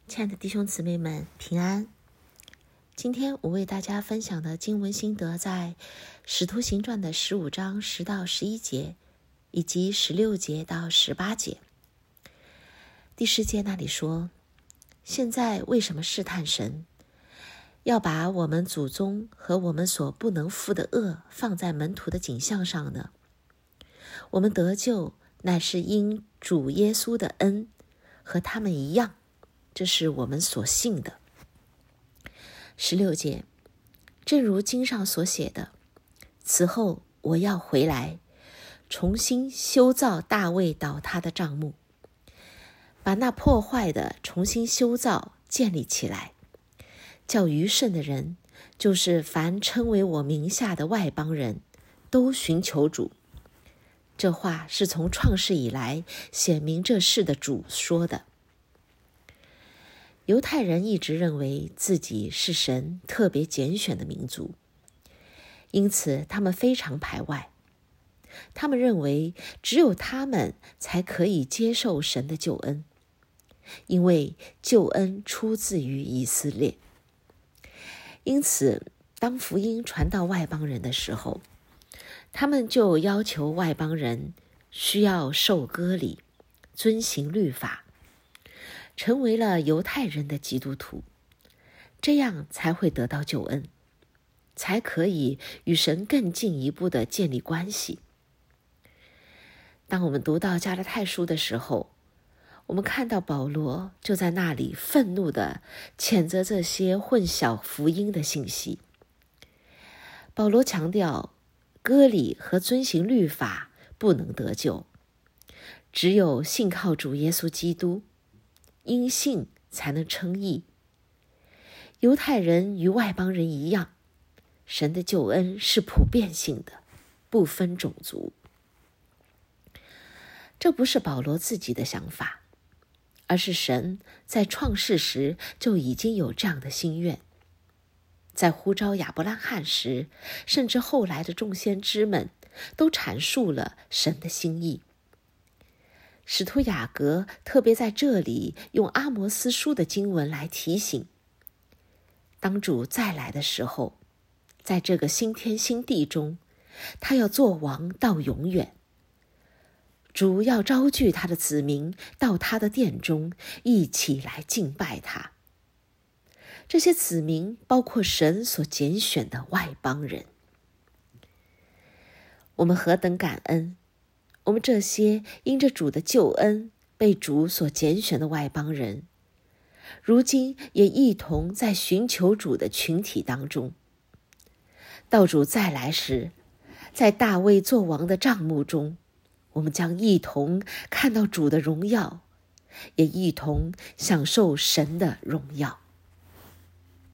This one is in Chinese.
亲爱的弟兄姊妹们，平安。今天我为大家分享的经文心得在《使徒行传》的15章10到11节，以及16节到18节。第10节那里说，现在为什么试探神，要把我们祖宗和我们所不能负的恶放在门徒的景象上呢？我们得救乃是因主耶稣的恩，和他们一样，这是我们所信的。16节，正如经上所写的，此后我要回来，重新修造大卫倒塌的帐幕，把那破坏的重新修造建立起来，叫余剩的人，就是凡称为我名下的外邦人，都寻求主。这话是从创世以来显明这事的主说的。犹太人一直认为自己是神特别拣选的民族，因此他们非常排外。他们认为只有他们才可以接受神的救恩，因为救恩出自于以色列。因此，当福音传到外邦人的时候，他们就要求外邦人需要受割礼，遵行律法，成为了犹太人的基督徒，这样才会得到救恩，才可以与神更进一步的建立关系。当我们读到加拉太书的时候，我们看到保罗就在那里愤怒地谴责这些混淆福音的信息。保罗强调，割礼和遵行律法不能得救，只有信靠主耶稣基督，因信才能称义。犹太人与外邦人一样，神的救恩是普遍性的，不分种族。这不是保罗自己的想法，而是神在创世时就已经有这样的心愿。在呼召亚伯拉罕时，甚至后来的众先知们都阐述了神的心意。使徒雅各特别在这里用阿摩斯书的经文来提醒，当主再来的时候，在这个新天新地中，他要做王到永远。主要招聚他的子民到他的殿中，一起来敬拜他。这些子民包括神所拣选的外邦人。我们何等感恩，我们这些因着主的救恩被主所拣选的外邦人，如今也一同在寻求主的群体当中。到主再来时，在大卫作王的帐幕中，我们将一同看到主的荣耀，也一同享受神的荣耀。